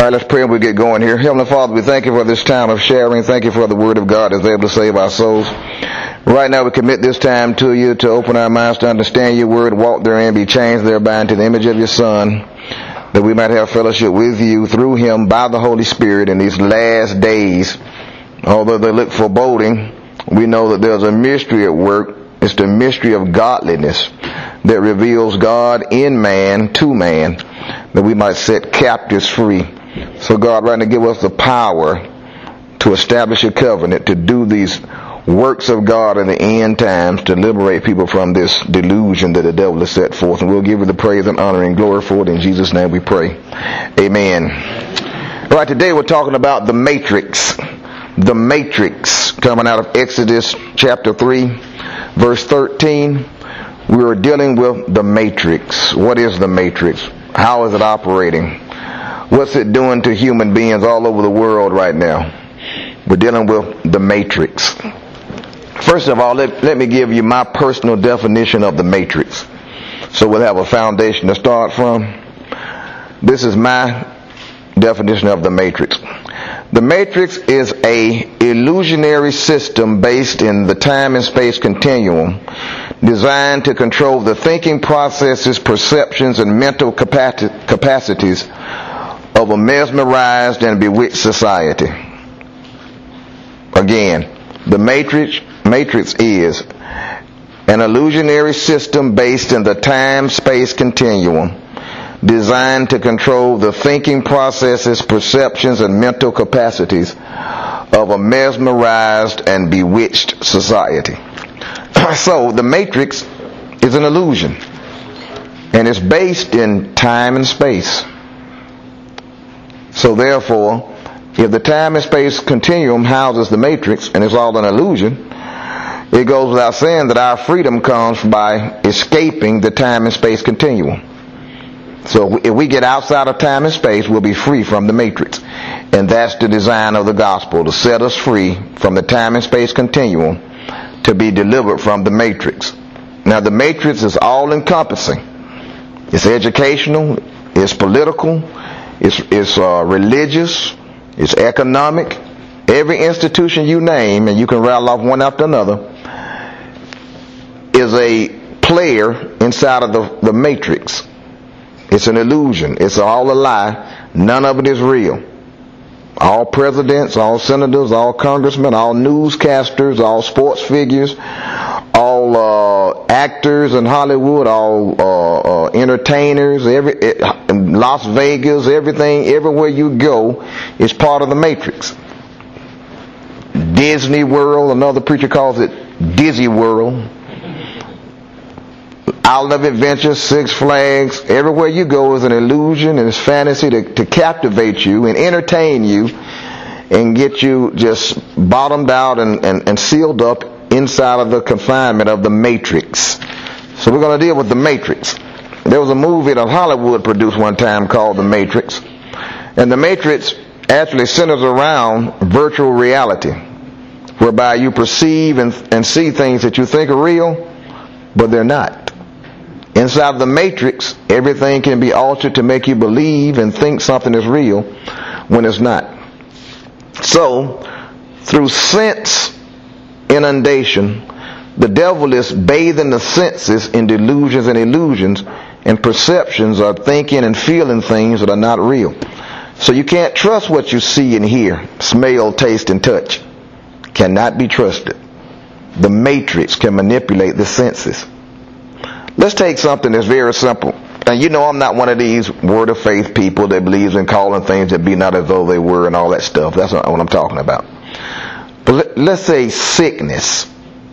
right, let's pray and we'll get going here. Heavenly Father, we thank you for this time of sharing. Thank you for the Word of God that's able to save our souls. Right now we commit this time to you to open our minds to understand your Word, walk therein, be changed thereby into the image of your Son, that we might have fellowship with you through Him by the Holy Spirit in these last days. Although they look foreboding, we know that there's a mystery at work. It's the mystery of godliness that reveals God in man to man, that we might set captives free. So God, right now, give us the power to establish a covenant, to do these works of God in the end times, to liberate people from this delusion that the devil has set forth. And we'll give you the praise and honor and glory for it. In Jesus' name we pray. Amen. All right, today we're talking about the matrix. The matrix, coming out of Exodus chapter 3, verse 13. We are dealing with the matrix. What is the matrix? How is it operating? What's it doing to human beings all over the world right now? We're dealing with the matrix. First of all, let me give you my personal definition of the matrix, so we'll have a foundation to start from. This is my definition of the matrix. The matrix is a illusionary system based in the time and space continuum, designed to control the thinking processes, perceptions, and mental capacities of a mesmerized and bewitched society. Again, the matrix is an illusionary system based in the time-space continuum, designed to control the thinking processes, perceptions, and mental capacities of a mesmerized and bewitched society. So the matrix is an illusion, and it's based in time and space. So therefore, if the time and space continuum houses the matrix and it's all an illusion, it goes without saying that our freedom comes by escaping the time and space continuum. So if we get outside of time and space, we'll be free from the matrix. And that's the design of the gospel, to set us free from the time and space continuum, to be delivered from the matrix. Now the matrix is all encompassing. It's educational, it's political, it's religious, it's economic. Every institution you name, and you can rattle off one after another, is a player inside of the matrix. It's an illusion. It's all a lie. None of it is real. All presidents, all senators, all congressmen, all newscasters, all sports figures, all actors in Hollywood, all entertainers, Las Vegas, everything, everywhere you go is part of the matrix. Disney World, another preacher calls it Dizzy World. Island of Adventure, Six Flags, everywhere you go is an illusion and it's fantasy to captivate you and entertain you and get you just bottomed out and sealed up inside of the confinement of the matrix. So we're going to deal with the matrix. There was a movie that Hollywood produced one time called The Matrix. And the matrix actually centers around virtual reality, whereby you perceive and see things that you think are real, but they're not. Inside of the matrix, everything can be altered to make you believe and think something is real when it's not. So, through sense inundation, the devil is bathing the senses in delusions and illusions, and perceptions are thinking and feeling things that are not real. So you can't trust what you see and hear, smell, taste, and touch. Cannot be trusted. The matrix can manipulate the senses. Let's take something that's very simple. And you know I'm not one of these word of faith people that believes in calling things that be not as though they were and all that stuff. That's not what I'm talking about. But let's say sickness.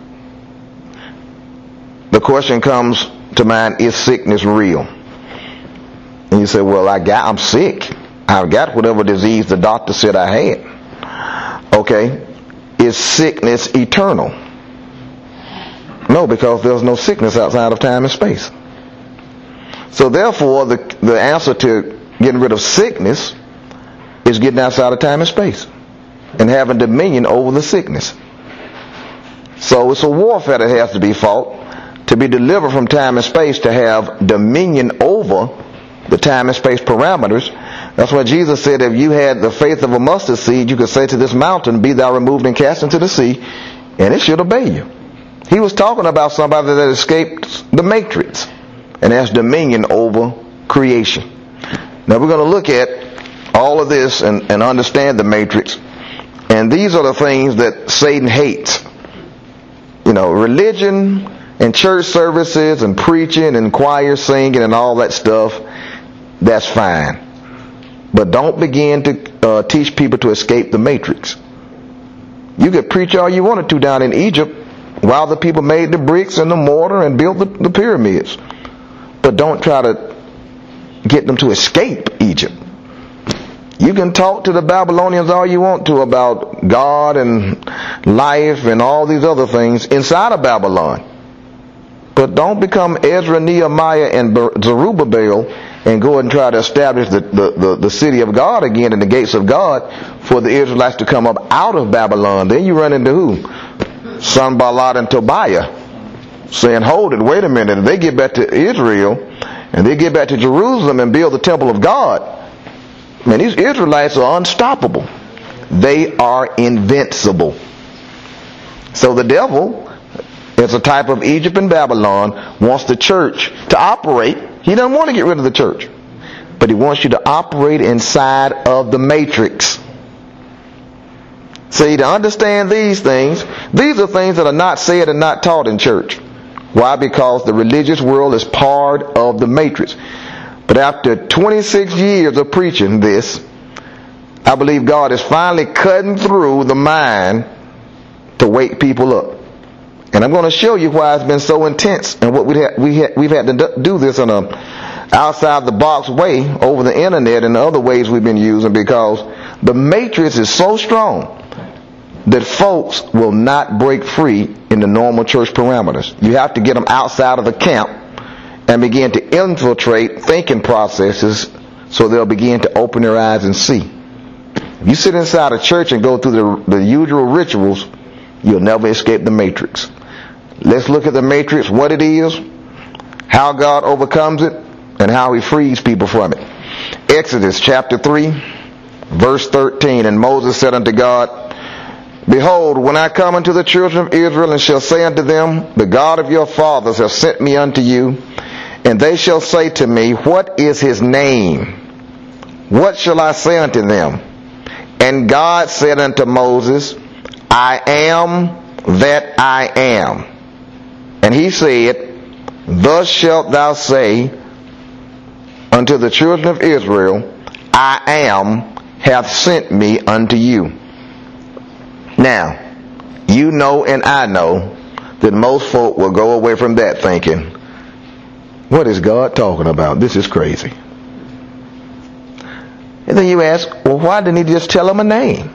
The question comes to mind, is sickness real? And you say, well, I'm sick. I've got whatever disease the doctor said I had. Okay. Is sickness eternal? No, because there's no sickness outside of time and space. So therefore, the answer to getting rid of sickness is getting outside of time and space and having dominion over the sickness. So it's a warfare that has to be fought to be delivered from time and space, to have dominion over the time and space parameters That's why Jesus said if you had the faith of a mustard seed, you could say to this mountain, be thou removed and cast into the sea, and it should obey you. He was talking about somebody that escaped the matrix and has dominion over creation. Now we're going to look at all of this and understand the matrix. And these are the things that Satan hates. You know, religion and church services and preaching and choir singing and all that stuff, that's fine. But don't begin to teach people to escape the matrix. You could preach all you wanted to down in Egypt while the people made the bricks and the mortar and built the pyramids. But don't try to get them to escape Egypt. You can talk to the Babylonians all you want to about God and life and all these other things inside of Babylon. But don't become Ezra, Nehemiah, and Zerubbabel and go and try to establish the city of God again and the gates of God for the Israelites to come up out of Babylon. Then you run into who? Sanballat and Tobiah saying, hold it, wait a minute. If they get back to Israel and they get back to Jerusalem and build the temple of God, man, these Israelites are unstoppable. They are invincible. So the devil, as a type of Egypt and Babylon, wants the church to operate. He doesn't want to get rid of the church, but he wants you to operate inside of the matrix. See, to understand these things, these are things that are not said and not taught in church. Why? Because the religious world is part of the matrix. But after 26 years of preaching this, I believe God is finally cutting through the mind to wake people up. And I'm going to show you why it's been so intense and what we've had to do this in a outside the box way over the internet and the other ways we've been using, because the matrix is so strong that folks will not break free in the normal church parameters. You have to get them outside of the camp and begin to infiltrate thinking processes so they'll begin to open their eyes and see. If you sit inside a church and go through the usual rituals, you'll never escape the matrix. Let's look at the matrix, what it is, how God overcomes it, and how he frees people from it. Exodus chapter 3, verse 13, and Moses said unto God, behold, when I come unto the children of Israel and shall say unto them, the God of your fathers hath sent me unto you, and they shall say to me, what is his name? What shall I say unto them? And God said unto Moses, I am that I am. And he said, thus shalt thou say unto the children of Israel, I am hath sent me unto you. Now, you know and I know that most folk will go away from that thinking, what is God talking about? This is crazy. And then you ask, well, why didn't he just tell them a name?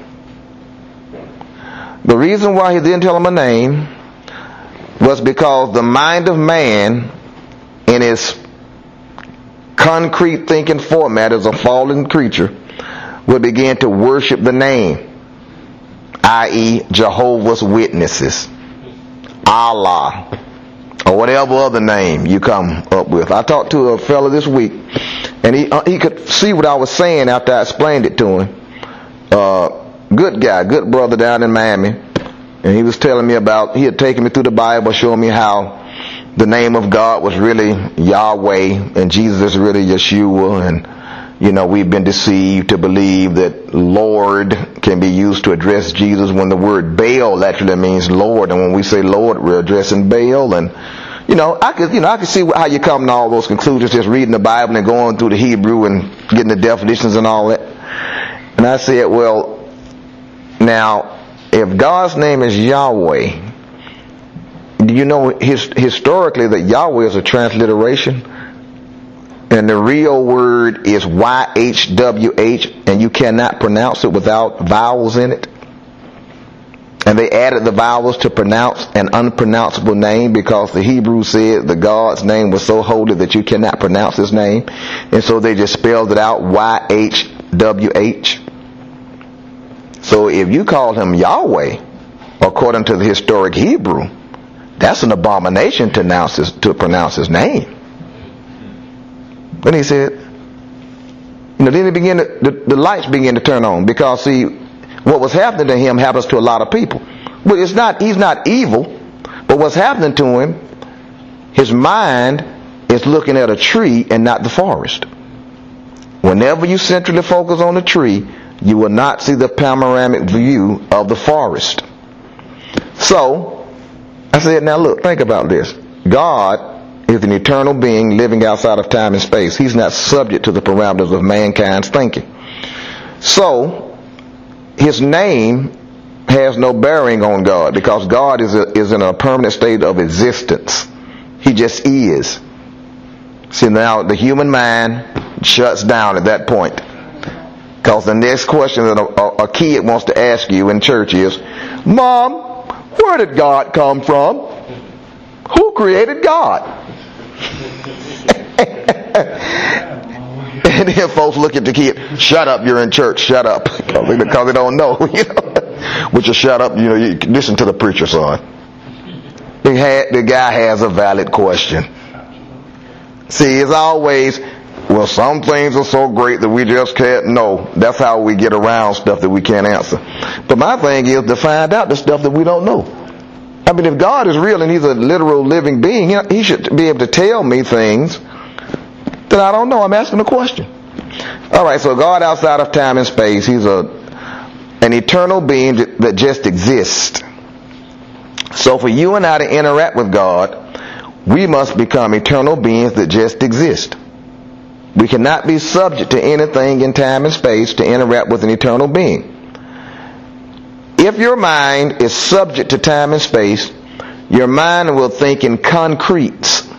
The reason why he didn't tell them a name was because the mind of man in his concrete thinking format as a fallen creature would begin to worship the name, i.e. Jehovah's Witnesses, Allah, or whatever other name you come up with. I talked to a fellow this week, and he could see what I was saying after I explained it to him. Good guy, good brother down in Miami. And he was telling me about, he had taken me through the Bible, showing me how the name of God was really Yahweh and Jesus is really Yeshua. And, you know, we've been deceived to believe that Lord can be used to address Jesus when the word Baal actually means Lord. And when we say Lord, we're addressing Baal. And, I could see how you come to all those conclusions just reading the Bible and going through the Hebrew and getting the definitions and all that. And I said, well, now, if God's name is Yahweh, do you know historically that Yahweh is a transliteration? And the real word is YHWH, and you cannot pronounce it without vowels in it. And they added the vowels to pronounce an unpronounceable name because the Hebrew said the God's name was so holy that you cannot pronounce his name. And so they just spelled it out, YHWH. So if you call him Yahweh, according to the historic Hebrew, that's an abomination to pronounce his name. Then he said, Then the lights begin to turn on, because see, what was happening to him happens to a lot of people. But he's not evil, but what's happening to him, his mind is looking at a tree and not the forest. Whenever you centrally focus on the tree, you will not see the panoramic view of the forest. So, I said, now look, think about this. God is an eternal being living outside of time and space. He's not subject to the parameters of mankind's thinking. So, his name has no bearing on God, because God is in a permanent state of existence. He just is. See, now the human mind shuts down at that point. Because the next question that a kid wants to ask you in church is, Mom, where did God come from? Who created God? And then folks look at the kid, shut up, you're in church, shut up. Because they don't know. Would you shut up? You listen to the preacher, son. The guy has a valid question. See, it's always, well, some things are so great that we just can't know. That's how we get around stuff that we can't answer. But my thing is to find out the stuff that we don't know. I mean, if God is real and he's a literal living being, he should be able to tell me things that I don't know. I'm asking a question. All right, so God outside of time and space, he's an eternal being that just exists. So for you and I to interact with God, we must become eternal beings that just exist. We cannot be subject to anything in time and space to interact with an eternal being. If your mind is subject to time and space, your mind will think in concretes,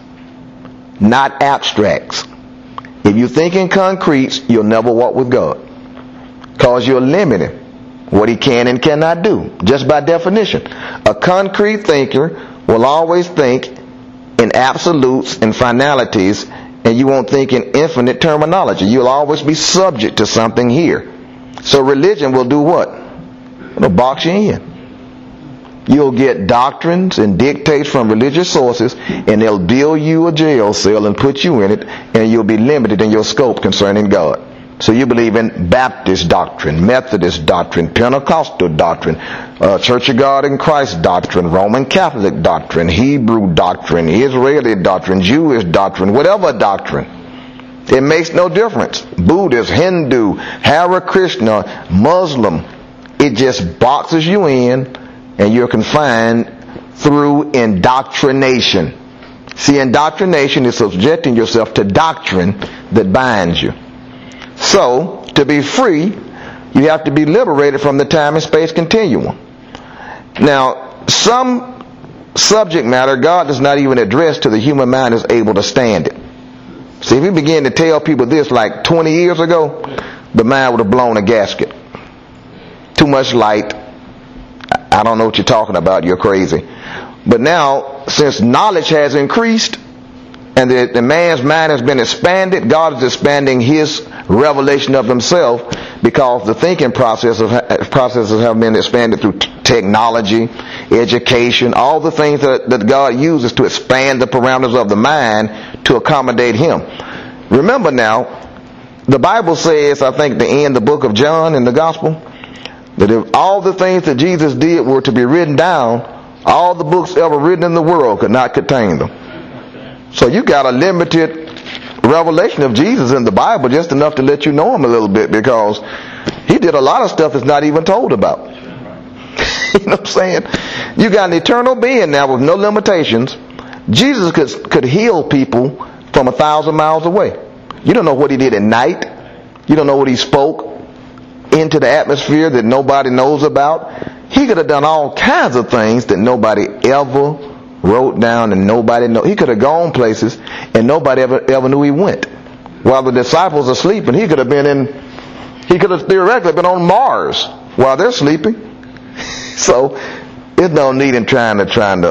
not abstracts. If you think in concretes, you'll never walk with God, because you're limited what he can and cannot do, just by definition. A concrete thinker will always think in absolutes and finalities, and you won't think in infinite terminology. You'll always be subject to something here. So religion will do what? It'll box you in. You'll get doctrines and dictates from religious sources, and they'll deal you a jail cell and put you in it, and you'll be limited in your scope concerning God. So you believe in Baptist doctrine, Methodist doctrine, Pentecostal doctrine, Church of God in Christ doctrine, Roman Catholic doctrine, Hebrew doctrine, Israeli doctrine, Jewish doctrine, whatever doctrine. It makes no difference. Buddhist, Hindu, Hare Krishna, Muslim. It just boxes you in, and you're confined through indoctrination. See, indoctrination is subjecting yourself to doctrine that binds you. So, to be free, you have to be liberated from the time and space continuum. Now, some subject matter God does not even address till the human mind is able to stand it. See, if you begin to tell people this like 20 years ago, the mind would have blown a gasket. Too much light. I don't know what you're talking about. You're crazy. But now, since knowledge has increased, and the man's mind has been expanded, God is expanding his revelation of himself, because the thinking processes have been expanded through technology, education, all the things that God uses to expand the parameters of the mind to accommodate him. Remember now, the Bible says, I think the end of the book of John in the gospel, that if all the things that Jesus did were to be written down, all the books ever written in the world could not contain them. So you got a limited revelation of Jesus in the Bible, just enough to let you know him a little bit, because he did a lot of stuff that's not even told about. You know what I'm saying? You got an eternal being now with no limitations. Jesus could heal people from 1,000 miles away. You don't know what he did at night. You don't know what he spoke into the atmosphere that nobody knows about. He could have done all kinds of things that nobody ever wrote down, and nobody know. He could have gone places and nobody ever knew he went. While the disciples are sleeping, he could have theoretically been on Mars while they're sleeping. So there's no need in trying to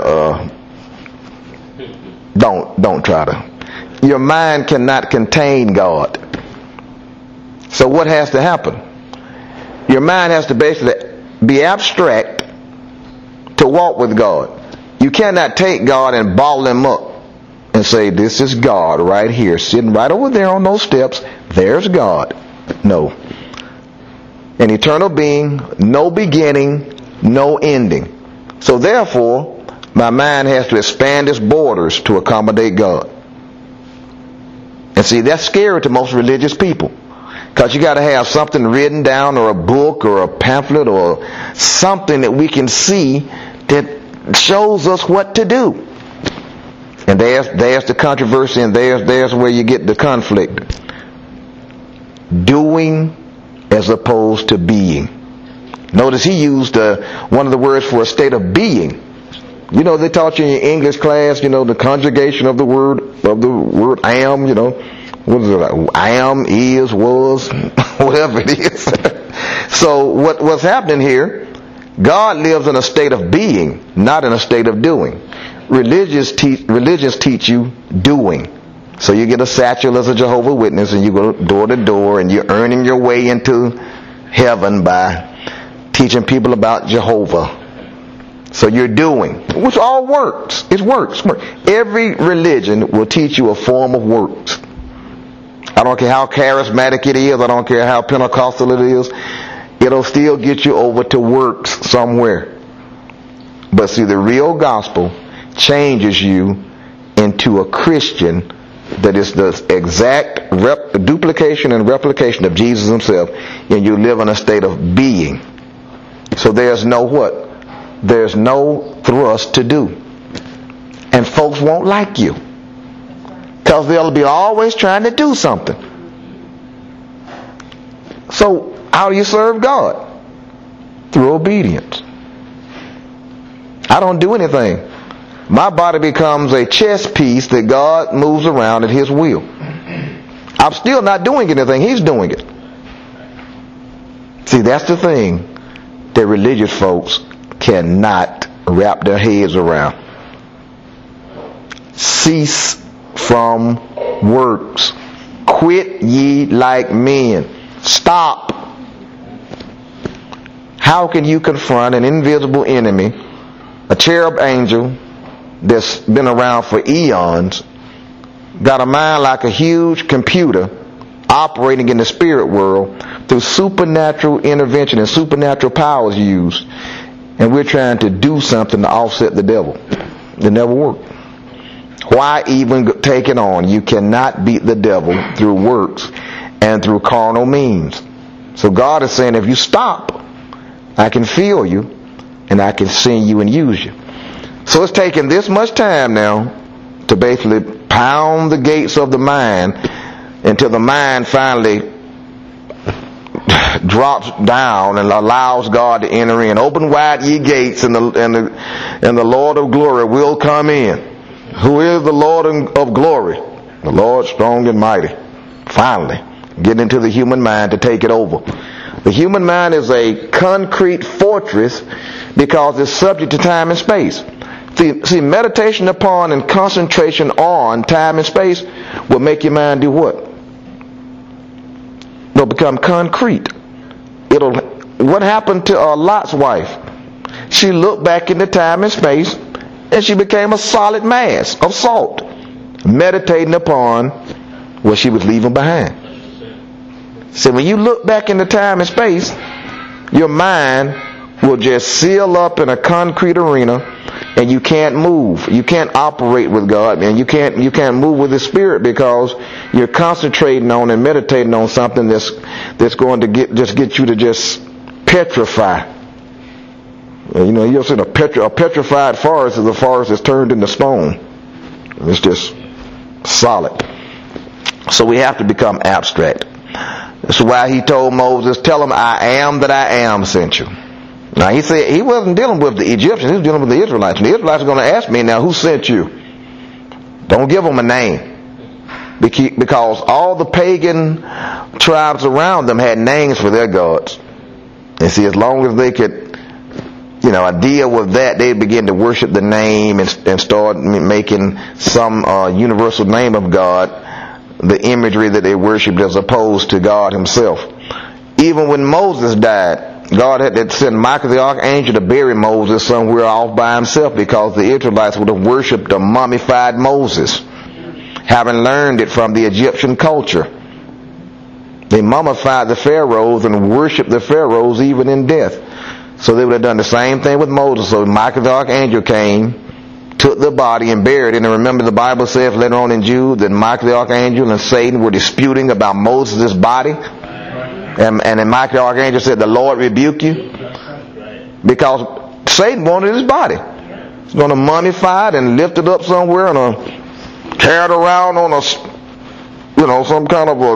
don't try to. Your mind cannot contain God. So what has to happen? Your mind has to basically be abstract to walk with God. You cannot take God and ball him up and say, this is God right here, sitting right over there on those steps. There's God. No. An eternal being, no beginning, no ending. So therefore, my mind has to expand its borders to accommodate God. And see, that's scary to most religious people. Because you got to have something written down, or a book, or a pamphlet, or something that we can see that shows us what to do. And there's the controversy, and there's where you get the conflict. Doing as opposed to being. Notice he used one of the words for a state of being. You know, they taught you in your English class, the conjugation of the word am, what is it like? I am, is, was, whatever it is. So what's happening here, God lives in a state of being, not in a state of doing. Religions teach you doing. So you get a satchel as a Jehovah's Witness, and you go door to door, and you're earning your way into heaven by teaching people about Jehovah. So you're doing, which all works. It works. Every religion will teach you a form of works. I don't care how charismatic it is. I don't care how Pentecostal it is. It'll still get you over to works somewhere. But see, the real gospel changes you into a Christian that is the exact duplication and replication of Jesus himself, and you live in a state of being. So there's no what? There's no thrust to do. And folks won't like you, because they'll be always trying to do something. So how do you serve God? Through obedience. I don't do anything. My body becomes a chess piece that God moves around at his will. I'm still not doing anything. He's doing it. See, that's the thing that religious folks cannot wrap their heads around. Cease from works. Quit ye like men. Stop. How can you confront an invisible enemy, a cherub angel that's been around for eons, got a mind like a huge computer, operating in the spirit world through supernatural intervention and supernatural powers used, and we're trying to do something to offset the devil? It never worked. Why even take it on? You cannot beat the devil through works and through carnal means. So God is saying, if you stop, I can feel you, and I can send you and use you. So it's taken this much time now to basically pound the gates of the mind until the mind finally drops down and allows God to enter in. Open wide ye gates, and the Lord of glory will come in. Who is the Lord of glory? The Lord strong and mighty. Finally, get into the human mind to take it over. The human mind is a concrete fortress because it's subject to time and space. See, meditation upon and concentration on time and space will make your mind do what? It'll become concrete. What happened to Lot's wife? She looked back into time and space, and she became a solid mass of salt, meditating upon what she was leaving behind. So when you look back into time and space, your mind will just seal up in a concrete arena, and you can't move. You can't operate with God, and you can't move with the Spirit, because you're concentrating on and meditating on something that's going to get you to just petrify. You'll see a petrified forest is a forest that's turned into stone. It's just solid. So we have to become abstract. That's why he told Moses, tell him I am that I am sent you. Now he said he wasn't dealing with the Egyptians, he was dealing with the Israelites. And the Israelites are going to ask me now, who sent you? Don't give them a name. Because all the pagan tribes around them had names for their gods. And see, as long as they could deal with that, they'd begin to worship the name and start making some universal name of God, the imagery that they worshipped, as opposed to God himself. Even when Moses died, God had to send Michael the archangel to bury Moses somewhere off by himself, because the Israelites would have worshipped a mummified Moses, having learned it from the Egyptian culture. They mummified the pharaohs and worshiped the pharaohs even in death. So they would have done the same thing with Moses. So Michael the archangel came, took the body and buried it. And remember the Bible says later on in Jude that Michael the archangel and Satan were disputing about Moses' body. And then Michael the archangel said, the Lord rebuke you. Because Satan wanted his body. He's going to mummify it and lift it up somewhere and carry it around on some kind of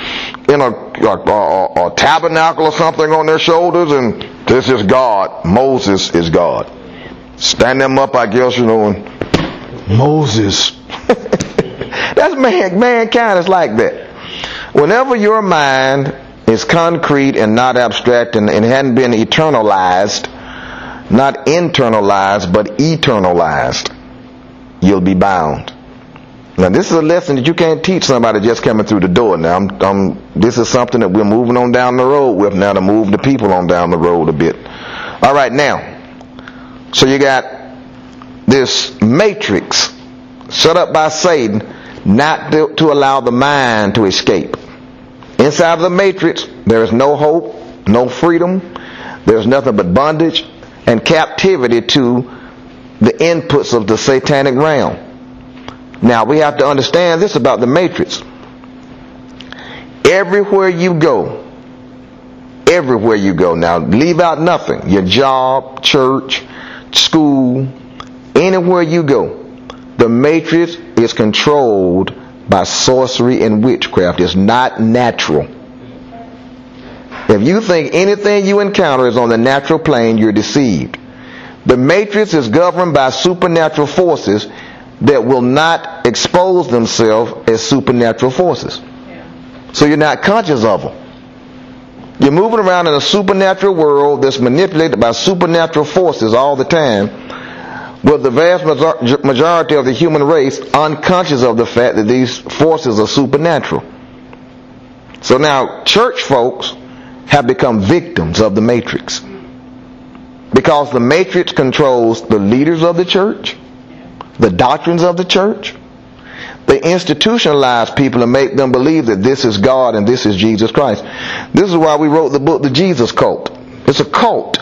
a tabernacle or something on their shoulders, and this is God. Moses is God. Stand them up, I guess, and Moses. That's mankind is like that. Whenever your mind is concrete and not abstract and hadn't been eternalized, not internalized, but eternalized, you'll be bound. Now this is a lesson that you can't teach somebody just coming through the door. Now this is something that we're moving on down the road with now to move the people on down the road a bit. All right, now, so you got this matrix set up by Satan not to allow the mind to escape. Inside of the matrix, there is no hope, no freedom. There's nothing but bondage and captivity to the inputs of the satanic realm. Now, we have to understand this about the matrix. Everywhere you go, now leave out nothing. Your job, church, school, anywhere you go, the matrix is controlled by sorcery and witchcraft. It's not natural. If you think anything you encounter is on the natural plane, you're deceived. The matrix is governed by supernatural forces that will not expose themselves as supernatural forces. So you're not conscious of them. You're moving around in a supernatural world that's manipulated by supernatural forces all the time, with the vast majority of the human race unconscious of the fact that these forces are supernatural. So now church folks have become victims of the matrix, because the matrix controls the leaders of the church, the doctrines of the church. They institutionalize people and make them believe that this is God and this is Jesus Christ. This is why we wrote the book, The Jesus Cult. It's a cult.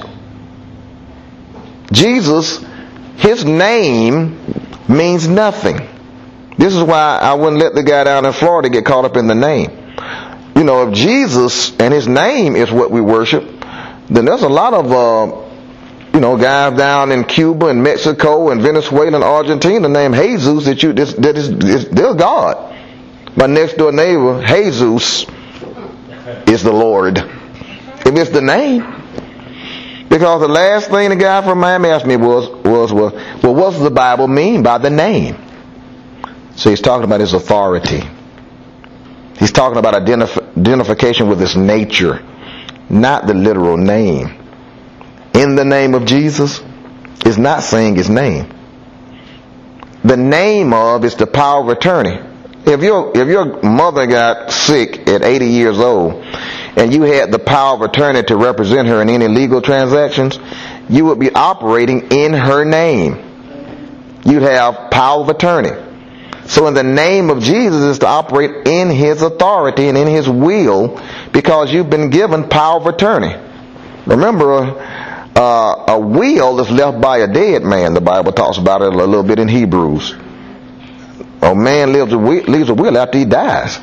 Jesus, his name means nothing. This is why I wouldn't let the guy down in Florida get caught up in the name. You know, if Jesus and his name is what we worship, then there's a lot of guys down in Cuba and Mexico and Venezuela and Argentina named Jesus that is their God. My next door neighbor, Jesus, is the Lord. If it's the name. Because the last thing the guy from Miami asked me was, well, what does the Bible mean by the name? So he's talking about his authority. He's talking about identification with his nature, not the literal name. In the name of Jesus is not saying his name. The name of is the power of attorney. If your mother got sick at 80 years old and you had the power of attorney to represent her in any legal transactions, you would be operating in her name. You'd have power of attorney. So in the name of Jesus is to operate in his authority and in his will, because you've been given power of attorney. Remember, a will is left by a dead man. The Bible talks about it a little bit in Hebrews. A man leaves a will after he dies.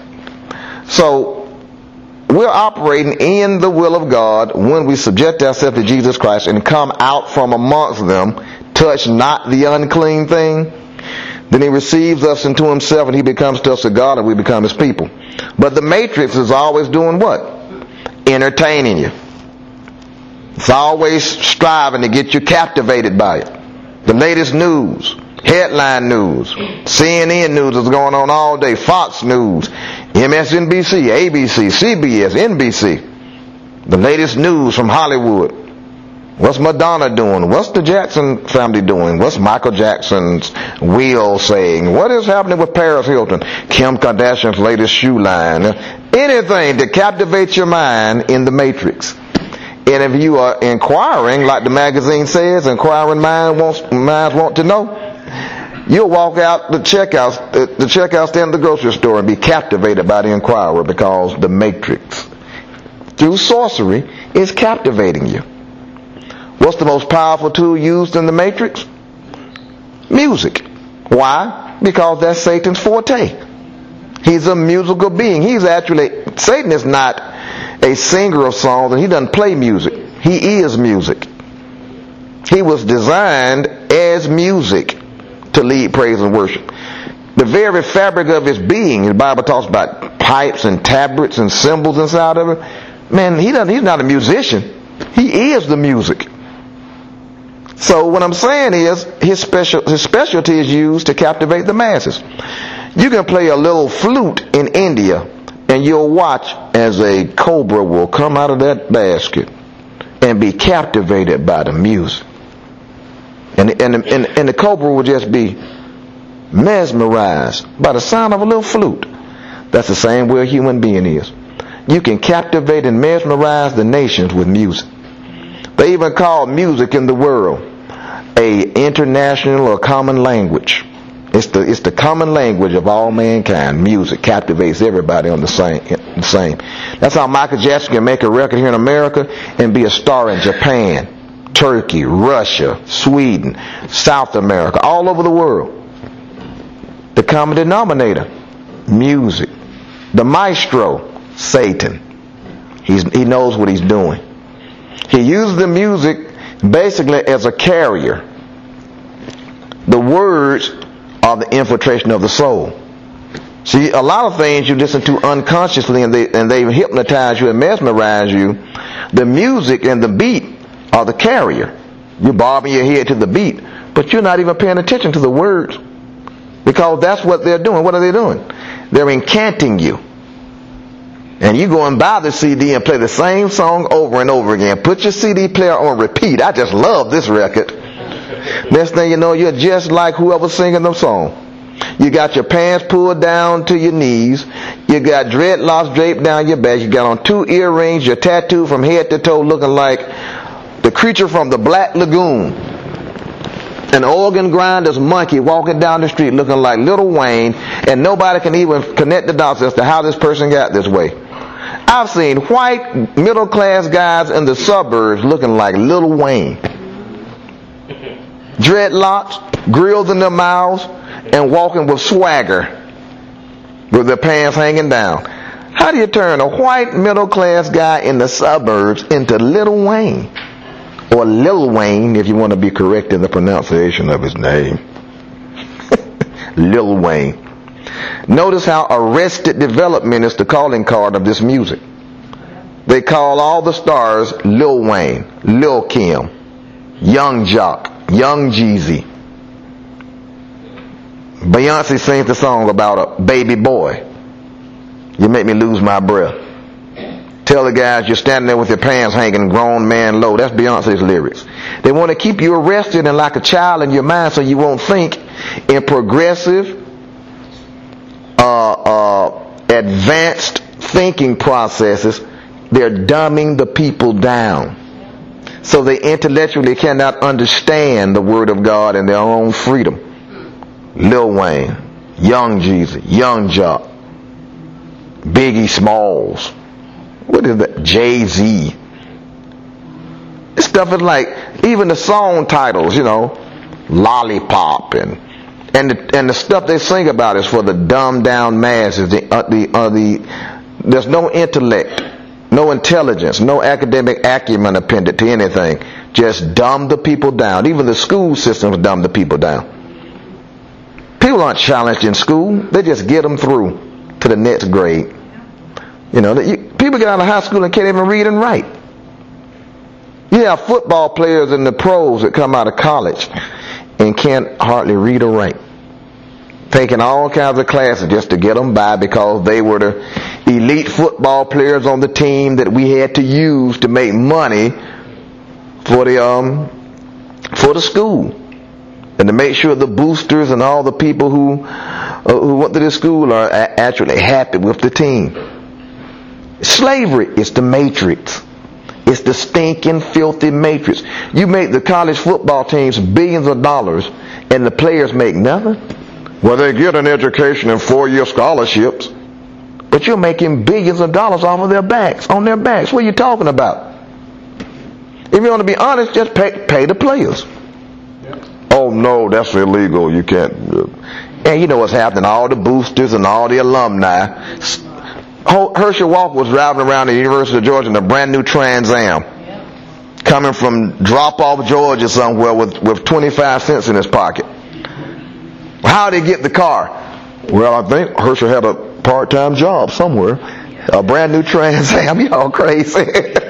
So we're operating in the will of God when we subject ourselves to Jesus Christ and come out from amongst them, touch not the unclean thing. Then he receives us into himself and he becomes to us a God and we become his people. But the matrix is always doing what? Entertaining you. It's always striving to get you captivated by it. The latest news, headline news, CNN news is going on all day, Fox News, MSNBC, ABC, CBS, NBC. The latest news from Hollywood. What's Madonna doing? What's the Jackson family doing? What's Michael Jackson's will saying? What is happening with Paris Hilton? Kim Kardashian's latest shoe line? Anything to captivate your mind in the matrix. And if you are inquiring, like the magazine says, inquiring minds want to know, You'll walk out the checkout stand of the grocery store and be captivated by the Inquirer, because the Matrix, through sorcery, is captivating you. What's the most powerful tool used in the Matrix? Music. Why? Because that's Satan's forte. He's a musical being. Satan is not a singer of songs, and he doesn't play music. He is music. He was designed as music to lead praise and worship. The very fabric of his being, the Bible talks about pipes and tabrets and cymbals inside of it. Man, he's not a musician. He is the music. So what I'm saying is, his specialty is used to captivate the masses. You can play a little flute in India, and you'll watch as a cobra will come out of that basket and be captivated by the music. And the cobra will just be mesmerized by the sound of a little flute. That's the same way a human being is. You can captivate and mesmerize the nations with music. They even call music in the world a international or common language. It's the common language of all mankind. Music captivates everybody on the same. That's how Michael Jackson can make a record here in America and be a star in Japan, Turkey, Russia, Sweden, South America, all over the world. The common denominator, music. The maestro, Satan. He knows what he's doing. He uses the music basically as a carrier. The words are the infiltration of the soul. See, a lot of things you listen to unconsciously, and they hypnotize you and mesmerize you. The music and the beat are the carrier. You're bobbing your head to the beat, but you're not even paying attention to the words, because that's what they're doing. What are they doing? They're incanting you. And you go and buy the CD and play the same song over and over again. Put your CD player on repeat. I just love this record. Next thing you know, you're just like whoever's singing the song. You got your pants pulled down to your knees. You got dreadlocks draped down your back. You got on 2 earrings. You're tattooed from head to toe, looking like the creature from the Black Lagoon. An organ grinder's monkey walking down the street looking like Lil Wayne, and nobody can even connect the dots as to how this person got this way. I've seen white middle-class guys in the suburbs looking like Lil Wayne. Dreadlocks, grills in their mouths, and walking with swagger, with their pants hanging down. How do you turn a white middle-class guy in the suburbs into Lil Wayne? Or Lil Wayne, if you want to be correct in the pronunciation of his name. Lil Wayne. Notice how Arrested Development is the calling card of this music. They call all the stars Lil Wayne, Lil Kim, Young Jock, Young Jeezy. Beyonce sings the song about a baby boy. You make me lose my breath. Tell the guys you're standing there with your pants hanging, grown man low. That's Beyonce's lyrics. They want to keep you arrested and like a child in your mind so you won't think in progressive, advanced thinking processes. They're dumbing the people down, so they intellectually cannot understand the Word of God and their own freedom. Lil Wayne, Young Jeezy, Young Jock, Biggie Smalls, what is that? Jay-Z. This stuff is like, even the song titles, Lollipop and the stuff they sing about is for the dumbed down masses. There's no intellect, no intelligence, no academic acumen appended to anything. Just dumb the people down. Even the school systems dumb the people down. People aren't challenged in school. They just get them through to the next grade. People get out of high school and can't even read and write. You have football players and the pros that come out of college and can't hardly read or write, taking all kinds of classes just to get them by, because they were the elite football players on the team that we had to use to make money for the school, and to make sure the boosters and all the people who went to this school are actually happy with the team. Slavery is the matrix. It's the stinking, filthy matrix. You make the college football teams billions of dollars, and the players make nothing? Well, they get an education and 4-year scholarships, but you're making billions of dollars off of their backs, on their backs. What are you talking about? If you want to be honest, just pay the players. Oh no, that's illegal. You can't. And you know what's happening? All the boosters and all the alumni. Herschel Walker was driving around the University of Georgia in a brand new Trans Am, coming from drop-off Georgia somewhere with 25 cents in his pocket. How did he get the car? Well, I think Herschel had a part-time job somewhere. A brand new Trans Am. Y'all crazy.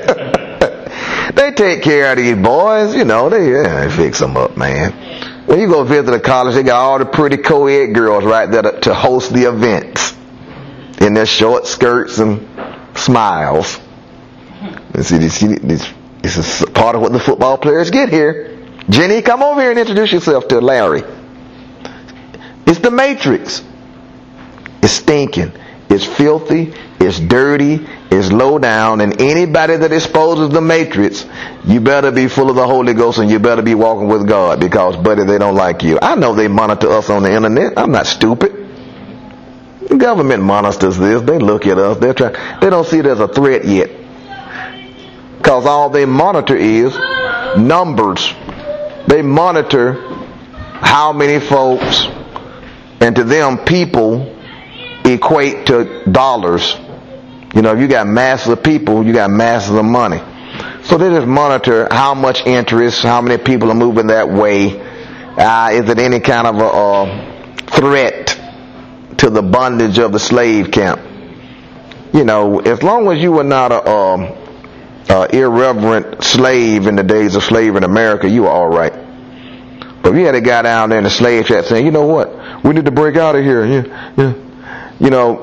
They take care of these boys, you know, they fix them up, man. When you go visit a college, they got all the pretty co-ed girls right there to host the events in their short skirts and smiles. And see, this is part of what the football players get here. Jenny, come over here and introduce yourself to Larry. It's the Matrix. It's stinking. It's filthy. It's dirty. It's low down. And anybody that exposes the Matrix, you better be full of the Holy Ghost and you better be walking with God, because, buddy, they don't like you. I know they monitor us on the internet. I'm not stupid. The government monitors this. They look at us. They don't see it as a threat yet, because all they monitor is numbers. They monitor how many folks, and to them, people equate to dollars. You know, if you got masses of people, you got masses of money. So they just monitor how much interest, how many people are moving that way. Is it any kind of a threat to the bondage of the slave camp? You know, as long as you were not a irreverent slave in the days of slavery in America, you were all right. But if you had a guy down there in the slave chat saying, you know what, we need to break out of here. You know,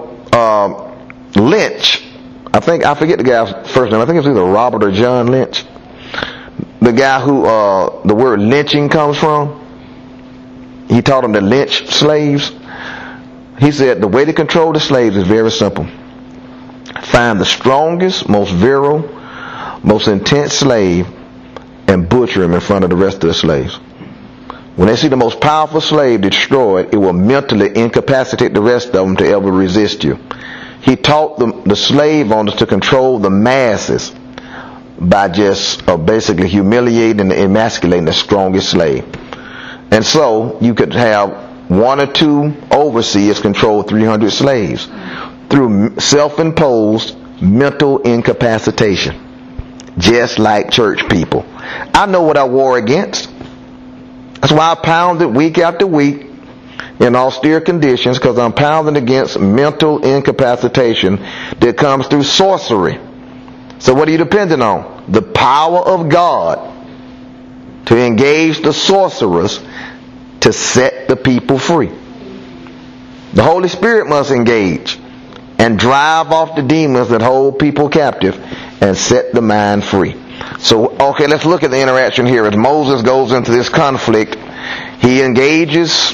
Lynch, I forget the guy's first name. I think it was either Robert or John Lynch. The guy who the word lynching comes from. He taught them to lynch slaves. He said the way to control the slaves is very simple. Find the strongest, most virile, most intense slave and butcher him in front of the rest of the slaves. When they see the most powerful slave destroyed, it will mentally incapacitate the rest of them to ever resist you. He taught the slave owners to control the masses by just basically humiliating and emasculating the strongest slave. And so you could have 1 or 2 overseers control 300 slaves through self-imposed mental incapacitation, just like church people. I know what I war against. That's why I pound it week after week in austere conditions, because I'm pounding against mental incapacitation that comes through sorcery. So what are you depending on? The power of God to engage the sorcerers to set the people free. The Holy Spirit must engage and drive off the demons that hold people captive and set the mind free. So, okay, let's look at the interaction here. As Moses goes into this conflict, he engages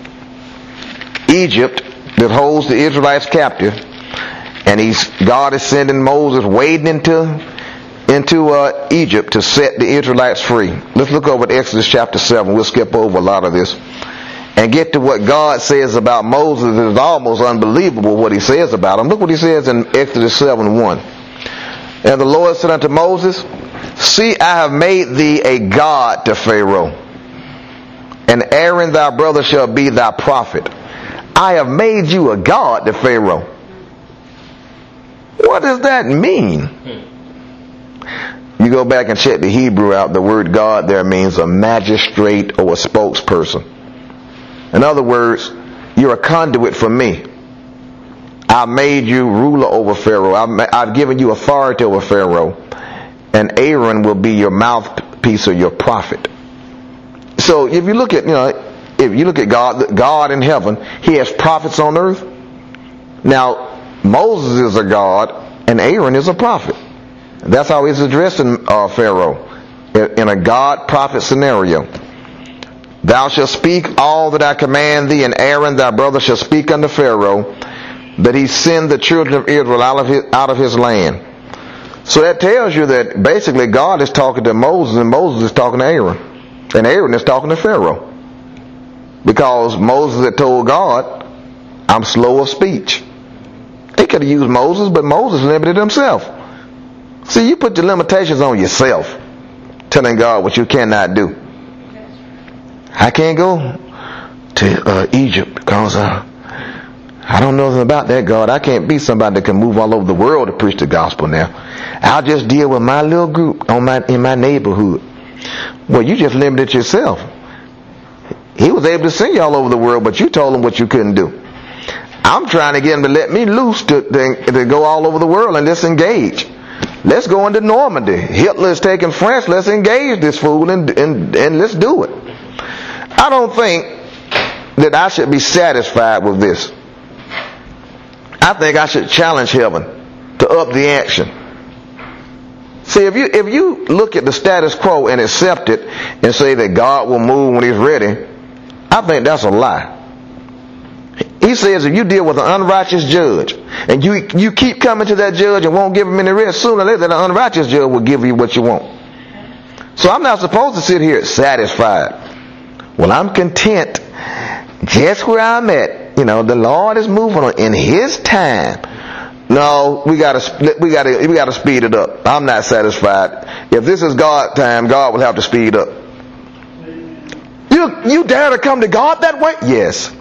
Egypt that holds the Israelites captive, and God is sending Moses wading into Egypt to set the Israelites free. Let's look over at Exodus chapter 7. We'll skip over a lot of this and get to what God says about Moses. It's almost unbelievable what he says about him. Look what he says in Exodus 7:1. And the Lord said unto Moses, See, I have made thee a god to Pharaoh, and Aaron thy brother shall be thy prophet. I have made you a god to Pharaoh. What does that mean? You go back and check the Hebrew out. The word God there means a magistrate or a spokesperson. In other words, you're a conduit for me. I made you ruler over Pharaoh. I've given you authority over Pharaoh. And Aaron will be your mouthpiece or your prophet. So if you look at, God in heaven, he has prophets on earth. Now, Moses is a god and Aaron is a prophet. That's how he's addressing Pharaoh in a God-prophet scenario. Thou shalt speak all that I command thee, and Aaron thy brother shall speak unto Pharaoh, that he send the children of Israel out of his land. So that tells you that basically God is talking to Moses, and Moses is talking to Aaron, and Aaron is talking to Pharaoh. Because Moses had told God, I'm slow of speech. He could have used Moses, but Moses limited himself. See, you put your limitations on yourself, telling God what you cannot do. I can't go to Egypt because I don't know anything about that, God. I can't be somebody that can move all over the world to preach the gospel now. I'll just deal with my little group in my neighborhood. Well, you just limited yourself. He was able to send you all over the world, but you told him what you couldn't do. I'm trying to get him to let me loose to go all over the world and let's engage. Let's go into Normandy. Hitler's taking France. Let's engage this fool and let's do it. I don't think that I should be satisfied with this. I think I should challenge heaven to up the action. See, if you look at the status quo and accept it and say that God will move when he's ready, I think that's a lie. He says if you deal with an unrighteous judge and you keep coming to that judge and won't give him any rest, sooner or later the unrighteous judge will give you what you want. So I'm not supposed to sit here satisfied. Well, I'm content just where I'm at. You know, the Lord is moving on in his time. No, we gotta speed it up. I'm not satisfied. If this is God's time, God will have to speed up. You dare to come to God that way? Yes.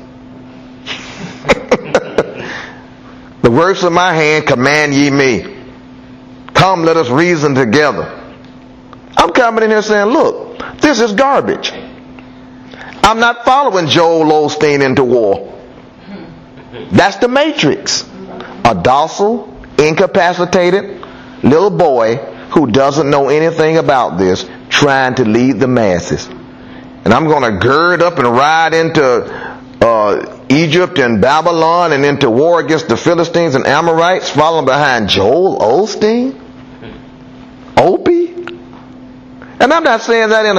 The works of my hand command ye me. Come, let us reason together. I'm coming in here saying, look, this is garbage. I'm not following Joel Osteen into war. That's the Matrix. A docile, incapacitated little boy who doesn't know anything about this, trying to lead the masses. And I'm going to gird up and ride into Egypt and Babylon and into war against the Philistines and Amorites, following behind Joel Osteen, Opie. And I'm not saying that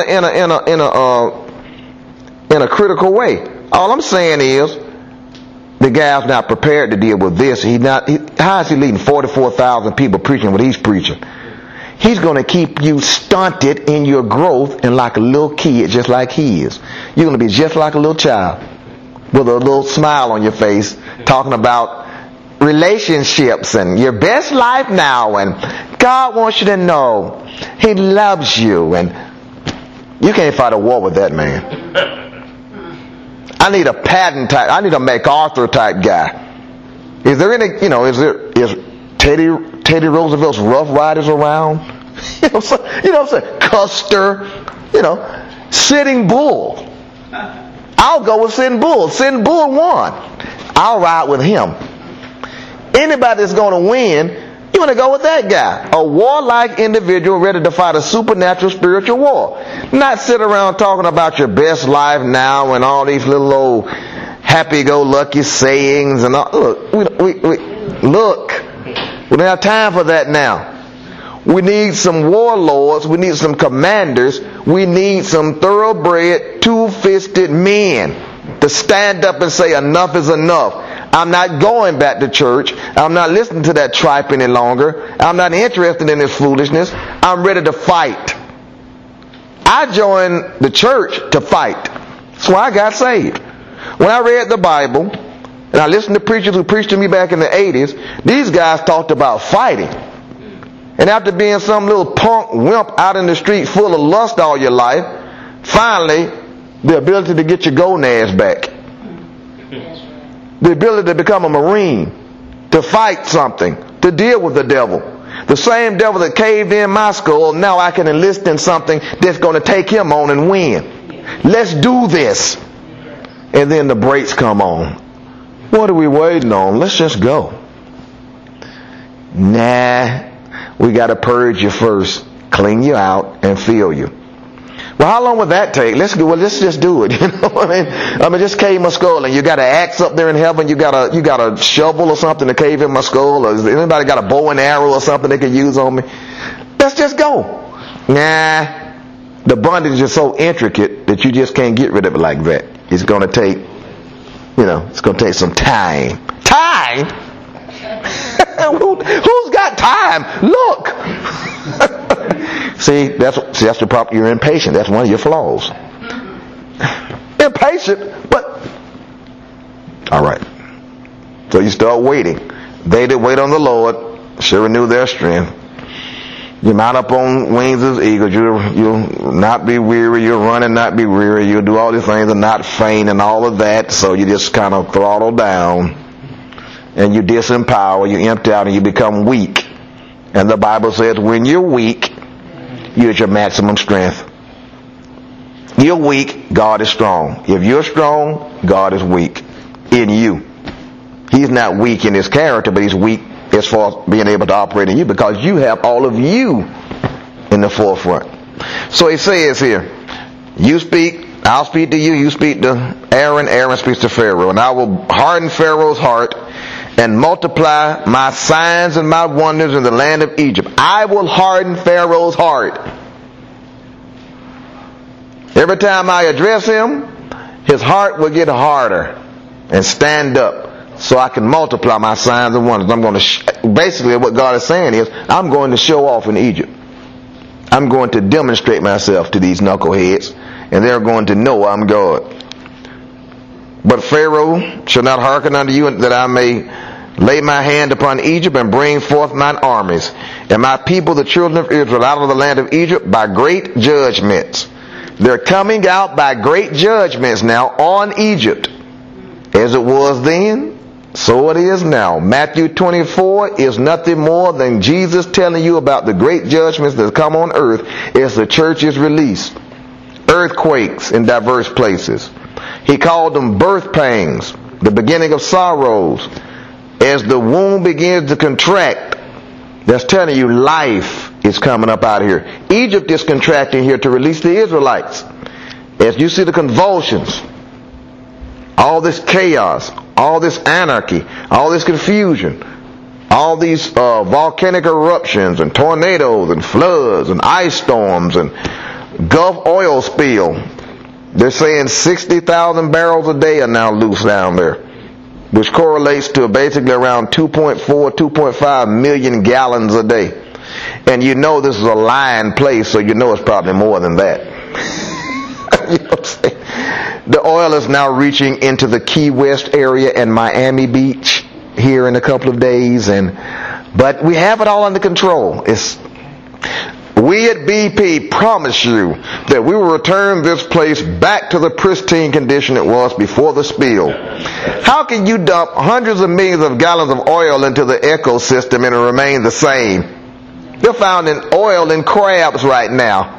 in a critical way. All I'm saying is the guy's not prepared to deal with this. How is he leading 44,000 people preaching what he's preaching? He's going to keep you stunted in your growth and like a little kid, just like he is. You're going to be just like a little child with a little smile on your face, talking about relationships and your best life now, and God wants you to know he loves you, and you can't fight a war with that man. I need a Patton type, I need a MacArthur type guy. Is there any, is Teddy Roosevelt's Rough Riders around? You know what I'm saying? Custer, Sitting Bull. I'll go with Sitting Bull. Sitting Bull won. I'll ride with him. Anybody that's going to win, you want to go with that guy. A warlike individual ready to fight a supernatural spiritual war. Not sit around talking about your best life now and all these little old happy-go-lucky sayings and all. Look, we don't have time for that now. We need some warlords. We need some commanders. We need some thoroughbred, two-fisted men to stand up and say enough is enough. I'm not going back to church. I'm not listening to that tripe any longer. I'm not interested in this foolishness. I'm ready to fight. I joined the church to fight. That's why I got saved. When I read the Bible, and I listened to preachers who preached to me back in the 80s, these guys talked about fighting. And after being some little punk wimp out in the street full of lust all your life, finally, the ability to get your gonads back. The ability to become a Marine, to fight something, to deal with the devil. The same devil that caved in my skull, now I can enlist in something that's going to take him on and win. Let's do this. And then the brakes come on. What are we waiting on? Let's just go. Nah, we got to purge you first, clean you out, and fill you. Well, how long would that take? Let's just do it. You know what I mean? Just cave my skull, and you got an axe up there in heaven. You got a shovel or something to cave in my skull. Or anybody got a bow and arrow or something they can use on me? Let's just go. Nah, the bondage is so intricate that you just can't get rid of it like that. It's going to take, it's going to take some time. Time? Who's got time? Look. See, that's the problem. You're impatient. That's one of your flaws. Impatient. direction, but all right. So you start waiting. They that wait on the Lord shall renew their strength. You mount up on wings as eagles. You'll not be weary. You'll run and not be weary. You'll do all these things and not faint and all of that. So you just kind of throttle down and you disempower. You empty out and you become weak. And the Bible says when you're weak, you're at your maximum strength. You're weak, God is strong. If you're strong, God is weak in you. He's not weak in his character, but he's weak as far as being able to operate in you because you have all of you in the forefront. So he says here, you speak, I'll speak to you, you speak to Aaron, Aaron speaks to Pharaoh, and I will harden Pharaoh's heart and multiply my signs and my wonders in the land of Egypt. I will harden Pharaoh's heart. Every time I address him, his heart will get harder and stand up. So I can multiply my signs and wonders. I'm going to basically what God is saying is, I'm going to show off in Egypt. I'm going to demonstrate myself to these knuckleheads, and they're going to know I'm God. But Pharaoh shall not hearken unto you, that I may lay my hand upon Egypt and bring forth mine armies and my people, the children of Israel, out of the land of Egypt by great judgments. They're coming out by great judgments now on Egypt, as it was then. So it is now. Matthew 24 is nothing more than Jesus telling you about the great judgments that come on earth as the church is released. Earthquakes in diverse places. He called them birth pangs, the beginning of sorrows. As the womb begins to contract, that's telling you life is coming up out of here. Egypt is contracting here to release the Israelites. As you see the convulsions, all this chaos, all this anarchy, all this confusion, all these volcanic eruptions and tornadoes and floods and ice storms and Gulf oil spill. They're saying 60,000 barrels a day are now loose down there, which correlates to basically around 2.4, 2.5 million gallons a day. And you know this is a lying place, so you know it's probably more than that. You know what I'm saying? The oil is now reaching into the Key West area and Miami Beach here in a couple of days, but we have it all under control. We at BP promise you that we will return this place back to the pristine condition it was before the spill. How can you dump hundreds of millions of gallons of oil into the ecosystem and it remain the same? They're finding oil in crabs right now.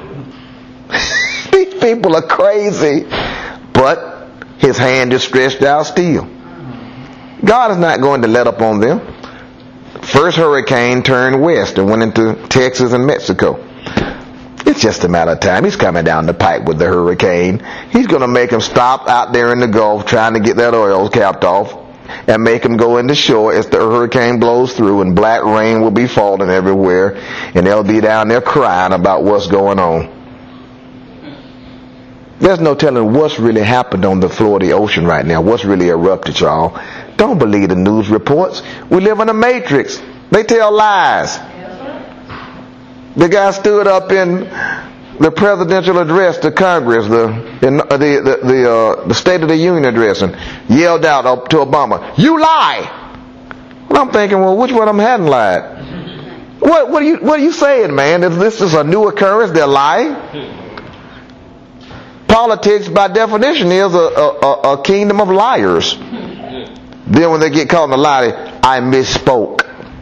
These people are crazy. But his hand is stretched out still. God is not going to let up on them. First hurricane turned west and went into Texas and Mexico. It's just a matter of time. He's coming down the pipe with the hurricane. He's going to make them stop out there in the Gulf trying to get that oil capped off and make them go into shore as the hurricane blows through, and black rain will be falling everywhere, and they'll be down there crying about what's going on. There's no telling what's really happened on the floor of the ocean right now. What's really erupted, y'all. Don't believe the news reports. We live in a matrix. They tell lies. The guy stood up in the presidential address to Congress, the State of the Union address, and yelled out up to Obama, "You lie!" And I'm thinking, well, which one of them hadn't lied? What are you saying, man? If this is a new occurrence, they're lying? Politics, by definition, is a kingdom of liars. Then when they get caught in a lie, I misspoke.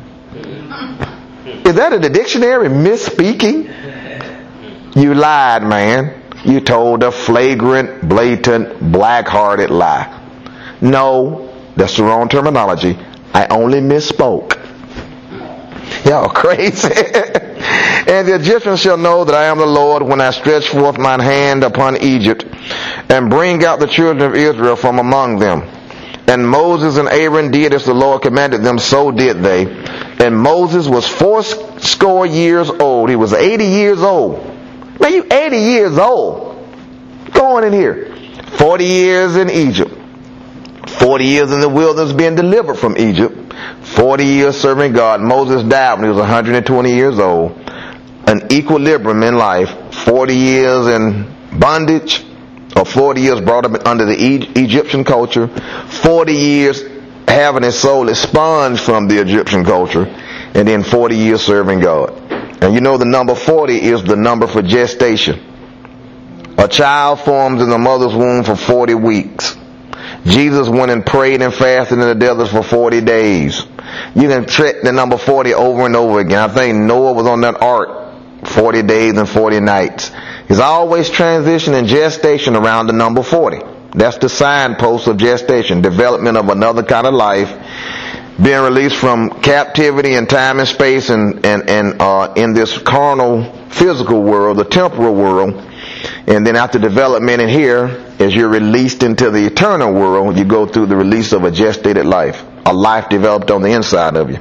Is that in the dictionary, misspeaking? You lied, man. You told a flagrant, blatant, black-hearted lie. No, that's the wrong terminology. I only misspoke. Y'all crazy. And the Egyptians shall know that I am the Lord when I stretch forth mine hand upon Egypt and bring out the children of Israel from among them. And Moses and Aaron did as the Lord commanded them, so did they. And Moses was 80 years old. He was 80 years old. Man, you 80 years old. Go on in here. 40 years in Egypt. 40 years in the wilderness being delivered from Egypt. 40 years serving God. Moses died when he was 120 years old. An equilibrium in life. 40 years in bondage. 40 years brought up under the Egyptian culture, 40 years having his soul expunged from the Egyptian culture, and then 40 years serving God. And you know the number 40 is the number for gestation. A child forms in the mother's womb for 40 weeks. Jesus went and prayed and fasted in the desert for 40 days. You can check the number 40 over and over again. I think Noah was on that ark 40 days and 40 nights. He's always transitioning gestation around the number 40. That's the signpost of gestation, development of another kind of life, being released from captivity in time and space and in this carnal physical world, the temporal world. And then after development in here, as you're released into the eternal world, you go through the release of a gestated life, a life developed on the inside of you.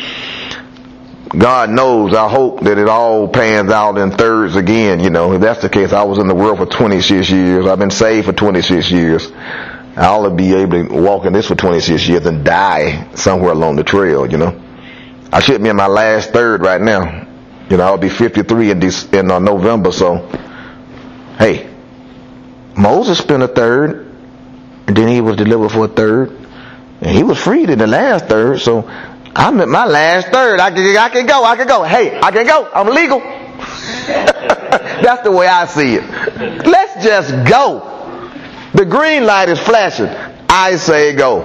God knows, I hope that it all pans out in thirds again. You know, if that's the case, I was in the world for 26 years. I've been saved for 26 years. I'll be able to walk in this for 26 years and die somewhere along the trail, you know. I should be in my last third right now. You know, I'll be 53 in November, so, hey, Moses spent a third, and then he was delivered for a third, and he was freed in the last third, so I'm at my last third. I can go. Hey, I can go. I'm legal. That's the way I see it. Let's just go. The green light is flashing. I say go.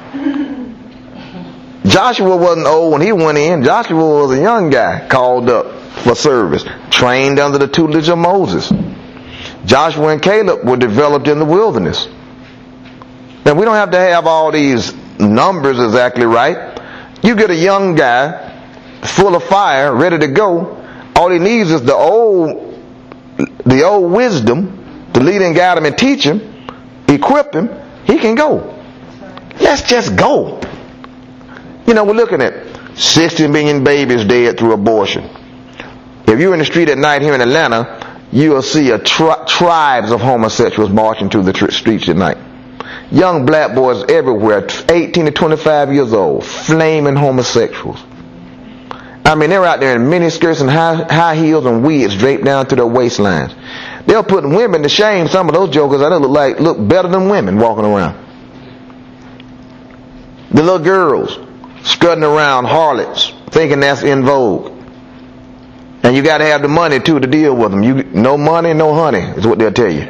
Joshua wasn't old when he went in. Joshua was a young guy called up for service, trained under the tutelage of Moses. Joshua and Caleb were developed in the wilderness. Now, we don't have to have all these numbers exactly right. You get a young guy full of fire, ready to go. All he needs is the old wisdom to lead and guide him and teach him, equip him. He can go. Let's just go. You know, we're looking at 60 million babies dead through abortion. If you're in the street at night here in Atlanta, you'll see tribes of homosexuals marching through the streets at night. Young black boys everywhere, 18 to 25 years old, flaming homosexuals. I mean, they're out there in mini skirts and high heels and wigs draped down to their waistlines. They're putting women to shame. Some of those jokers that look better than women walking around. The little girls strutting around, harlots, thinking that's in vogue. And you got to have the money too to deal with them. No money, no honey is what they'll tell you.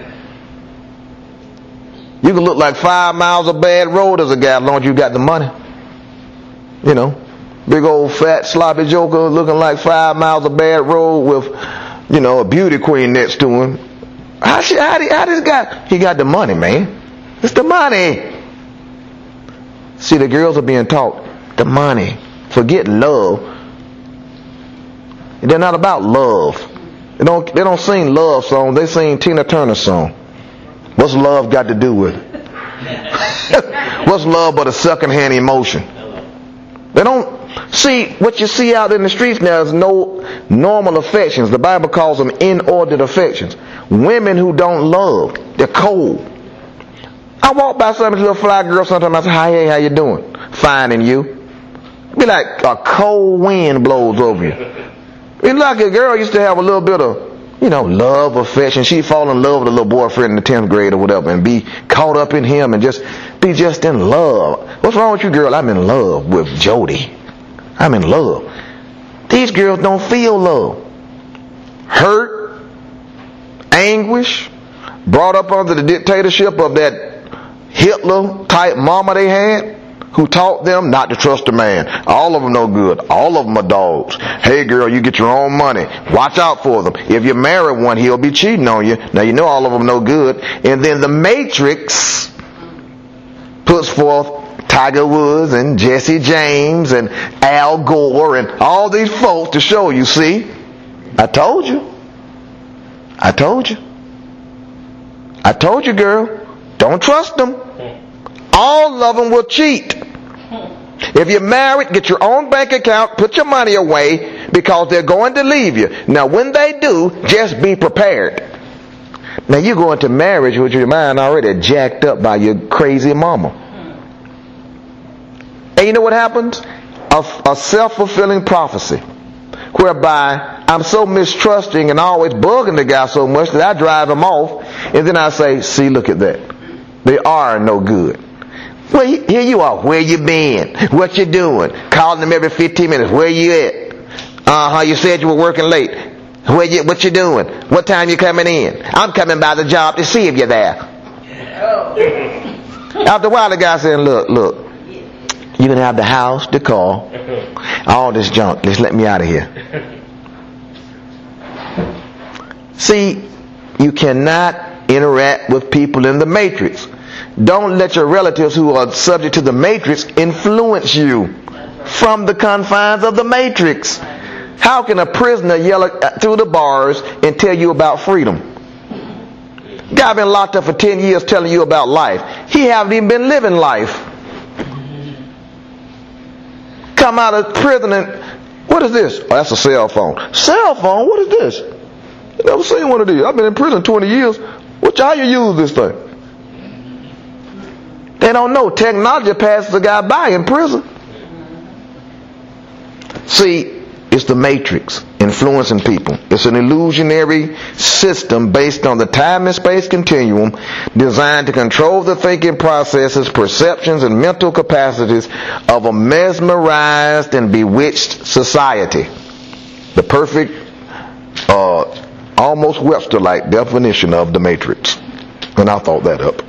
You can look like 5 miles of bad road as a guy as long as you got the money. You know, big old fat sloppy joker looking like 5 miles of bad road with, you know, a beauty queen next to him. How this guy? He got the money, man. It's the money. See, the girls are being taught the money. Forget love. They're not about love. They don't sing love songs. They sing Tina Turner song. What's love got to do with it? What's love but a secondhand emotion? They don't see what you see out in the streets now is no normal affections. The Bible calls them inordinate affections. Women who don't love, they're cold. I walk by some of these little fly girls sometimes. I say, "Hi, hey, how you doing?" "Fine, and you?" Be like a cold wind blows over you. It's like a girl used to have a little bit of, you know, love, affection. She'd fall in love with a little boyfriend in the 10th grade or whatever and be caught up in him and just be just in love. "What's wrong with you, girl?" "I'm in love with Jody. I'm in love." These girls don't feel love. Hurt, anguish, brought up under the dictatorship of that Hitler type mama they had, who taught them not to trust a man. All of them no good. All of them are dogs. Hey girl, you get your own money. Watch out for them. If you marry one, he'll be cheating on you. Now you know all of them no good. And then the Matrix puts forth Tiger Woods and Jesse James and Al Gore and all these folks to show you, see, I told you. I told you. I told you, girl. Don't trust them. All of them will cheat. If you're married, get your own bank account, put your money away, because they're going to leave you. Now when they do, just be prepared. Now you go into marriage with your mind already jacked up by your crazy mama. And you know what happens? A self-fulfilling prophecy, whereby I'm so mistrusting and always bugging the guy so much that I drive him off, and then I say, see, look at that. They are no good. Well, here you are. Where you been? What you doing? Calling them every 15 minutes. Where you at? You said you were working late. What you doing? What time you coming in? I'm coming by the job to see if you're there. After a while, the guy said, look, you can have the house, the car, all this junk. Just let me out of here. See, you cannot interact with people in the matrix. Don't let your relatives who are subject to the matrix influence you from the confines of the matrix. How can a prisoner yell through the bars and tell you about freedom? Guy been locked up for 10 years telling you about life. He haven't even been living life. Come out of prison and, what is this? Oh, that's a cell phone. Cell phone? What is this? I never seen one of these. I've been in prison 20 years. How you use this thing? They don't know. Technology passes a guy by in prison. See, it's the matrix influencing people. It's an illusionary system based on the time and space continuum designed to control the thinking processes, perceptions, and mental capacities of a mesmerized and bewitched society. The perfect, almost Webster-like definition of the matrix. And I thought that up.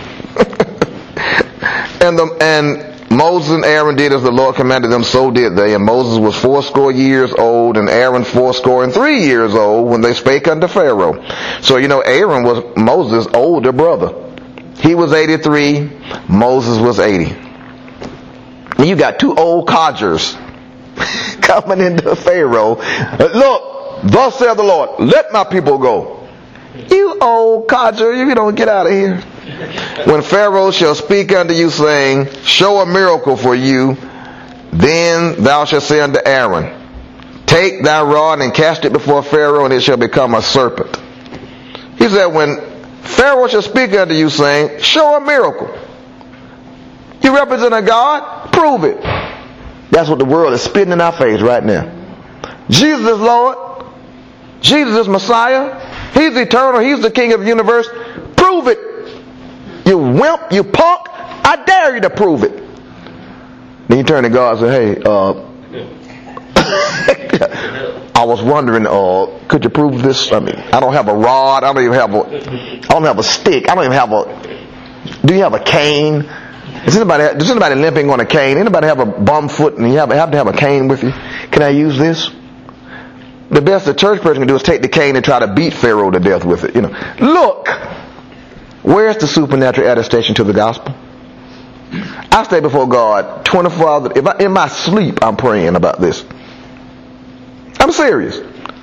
And Moses and Aaron did as the Lord commanded them, so did they. And Moses was 80 years old, and Aaron 83 years old when they spake unto Pharaoh. So Aaron was Moses' older brother. He was 83, Moses was 80. And you got two old codgers coming into Pharaoh. Look, thus saith the Lord, let my people go. You old codger, you don't get out of here. When Pharaoh shall speak unto you, saying, show a miracle for you, then thou shalt say unto Aaron, take thy rod and cast it before Pharaoh, and it shall become a serpent. He said, when Pharaoh shall speak unto you, saying, show a miracle. You represent a God? Prove it. That's what the world is spitting in our face right now. Jesus is Lord. Jesus is Messiah. He's eternal. He's the King of the universe. Prove it. You wimp, you punk, I dare you to prove it. Then you turn to God and say, hey, I was wondering, could you prove this? I mean, I don't have a rod, I don't have a stick, I don't even have do you have a cane? Does anybody limping on a cane? Anybody have a bum foot and you have to have a cane with you? Can I use this? The best the church person can do is take the cane and try to beat Pharaoh to death with it. Look. Where's the supernatural attestation to the gospel? I stay before God 24 hours. In my sleep, I'm praying about this. I'm serious.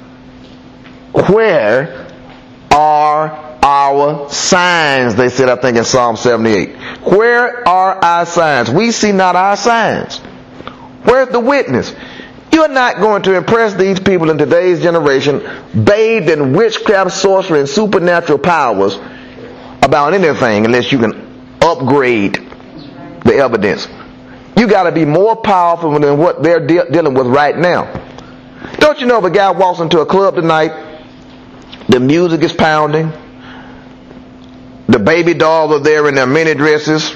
Where are our signs? They said, I think in Psalm 78. Where are our signs? We see not our signs. Where's the witness? You're not going to impress these people in today's generation, bathed in witchcraft, sorcery, and supernatural powers, about anything unless you can upgrade the evidence. You got to be more powerful than what they're dealing with right now. Don't you know if a guy walks into a club tonight, the music is pounding, the baby dolls are there in their mini dresses,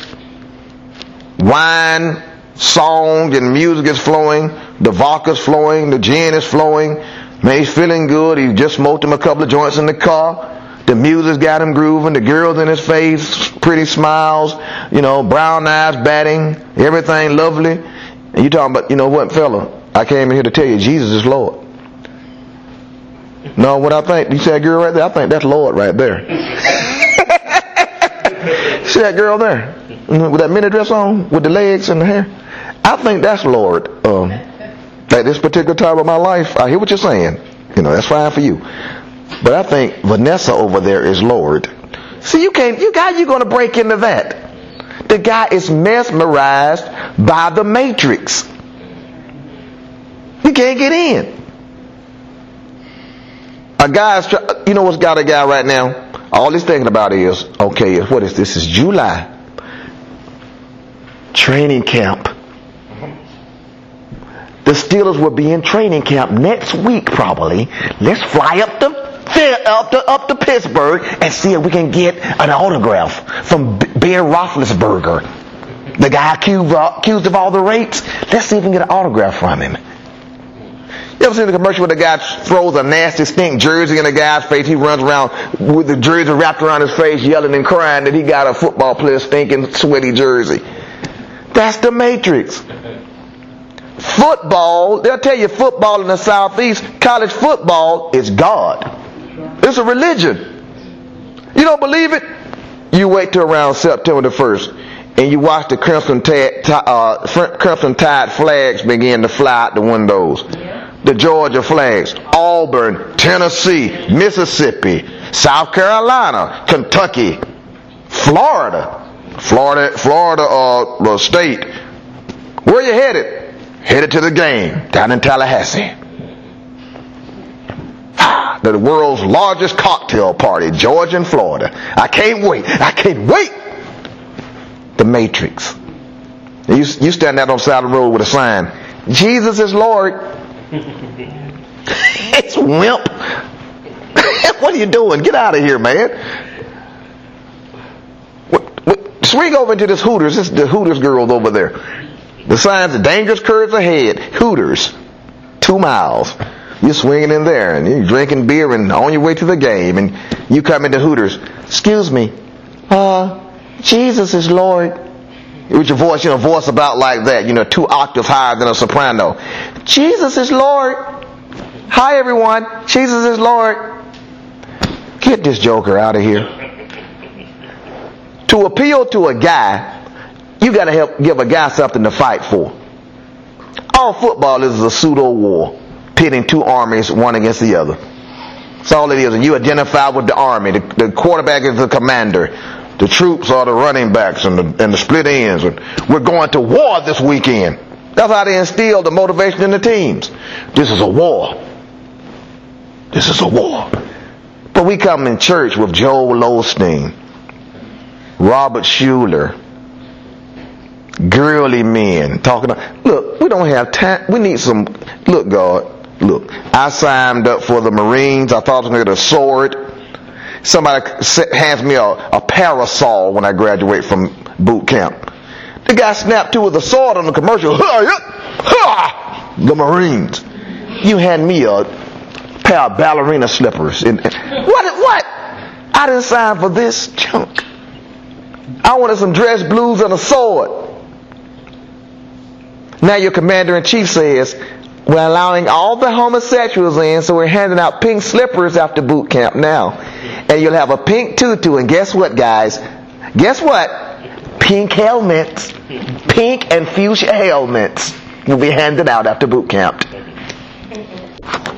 wine, song, and music is flowing, the vodka's flowing, the gin is flowing, man, he's feeling good, he just smoked him a couple of joints in the car. The music's got him grooving, the girls in his face, pretty smiles, brown eyes batting, everything lovely. And you talking about, what, fella? I came in here to tell you, Jesus is Lord. No, what I think, you see that girl right there? I think that's Lord right there. See that girl there? With that mini dress on, with the legs and the hair? I think that's Lord. At this particular time of my life, I hear what you're saying. That's fine for you. But I think Vanessa over there is Lord. See, how you going to break into that? The guy is mesmerized by the matrix. You can't get in. A guy's, what's got a guy right now? All he's thinking about is, okay, what is this? This is July. Training camp. The Steelers will be in training camp next week probably. Let's fly up to Pittsburgh and see if we can get an autograph from Ben Roethlisberger, the guy accused of all the rapes. Let's see if we can get an autograph from him. You ever seen the commercial where the guy throws a nasty stink jersey in the guy's face? He runs around with the jersey wrapped around his face, yelling and crying that he got a football player stinking sweaty jersey. That's the Matrix. Football, they'll tell you football in the Southeast, college football is God. It's a religion. You don't believe it? You wait till around September the 1st and you watch the Crimson Tide flags begin to fly out the windows. The Georgia flags, Auburn, Tennessee, Mississippi, South Carolina, Kentucky, Florida State. Where are you headed? Headed to the game down in Tallahassee. The world's largest cocktail party, Georgia and Florida. I can't wait. The Matrix. You stand out on the side of the road with a sign, Jesus is Lord. It's wimp. What are you doing? Get out of here, man. Swing over into this Hooters. This is the Hooters girls over there. The signs, the dangerous curves ahead. Hooters. 2 miles. You're swinging in there and you're drinking beer and on your way to the game and you come into Hooters. Excuse me. Jesus is Lord. With your voice, voice about like that, 2 octaves higher than a soprano. Jesus is Lord. Hi everyone. Jesus is Lord. Get this joker out of here. To appeal to a guy, you got to help give a guy something to fight for. All football is a pseudo war, pitting 2 armies one against the other. That's all it is. And you identify with the army. The quarterback is the commander. The troops are the running backs and the split ends. And we're going to war this weekend. That's how they instill the motivation in the teams. This is a war. This is a war. But we come in church with Joel Osteen, Robert Schuller, girly men talking about, look, we don't have time. We need some, look, God, look, I signed up for the Marines. I thought I was going to get a sword. Somebody hands me a parasol when I graduate from boot camp. The guy snapped to with a sword on the commercial. The Marines. You hand me a pair of ballerina slippers. What? I didn't sign for this junk. I wanted some dress blues and a sword. Now your commander-in-chief says, we're allowing all the homosexuals in, so we're handing out pink slippers after boot camp now. And you'll have a pink tutu, and guess what, guys? Guess what? Pink helmets. Pink and fuchsia helmets will be handed out after boot camp.